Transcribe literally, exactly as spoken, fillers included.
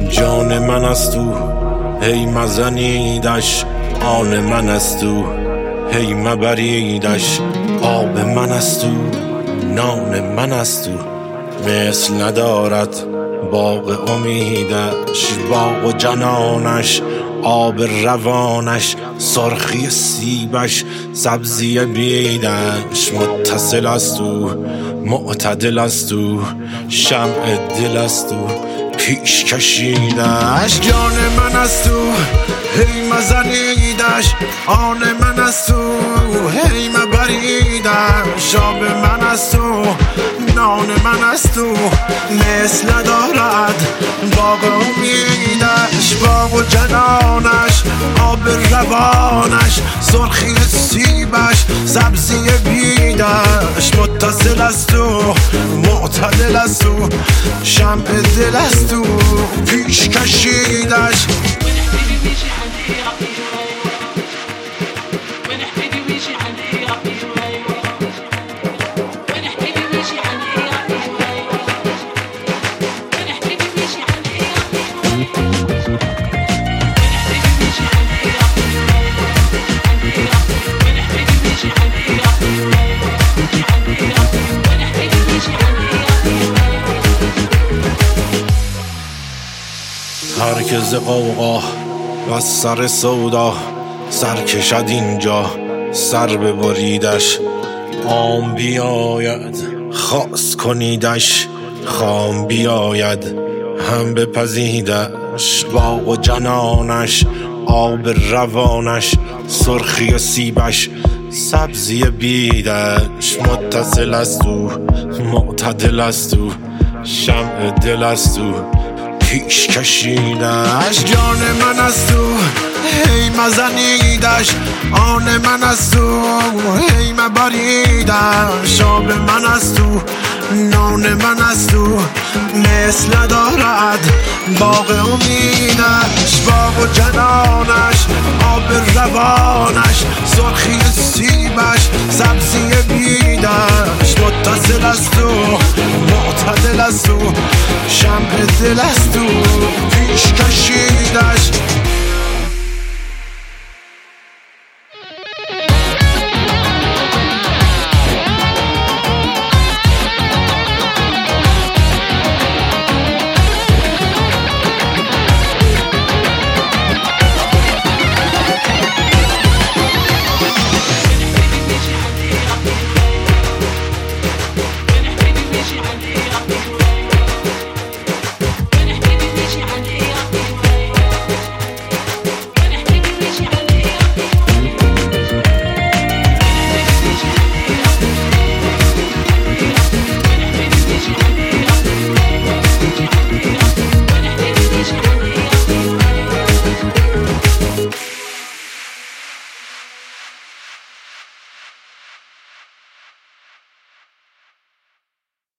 جان من است او هی مزنیدش، آن من است او هی مبریدش. آب من است او نان من است او، مثل ندارد باغ امیدش. باغ و جنانش آب روانش، سرخی سیبش سبزی بیدش. متصل است او معتدل است او، شمع دل است او پیش کشیدش. جان من است او هی مزنیدش، آن من است او هی مبریدش. آب من است او نان من است او، مثل ندارد باغ امیدش. باغ و جنانش آب روانش، سرخی سیبش سبزی بیدش. متصل است او معتدل است او، شمع دل است او پیش کشیدش. هرکز قوقا و سر سودا، سر کشد اینجا سر ببریدش. عام بیاید خاص کنیدش، خام بیاید هم بپزیدش. باغ و جنانش آب روانش، سرخی سیبش سبزی بیدش. متصل است او معتدل است او، شمع دل است او پیش کشیدش. جان من است او هی مزنیدش، آن من است او هی مبریدش. آب من است او نان من است او، مثل ندارد باغ امیدش. باغ و جنانش آب روانش، سرخی سیبش سبزی بیدش. متصل است او معتدل است او، شمع دل است او پیش کشیدش.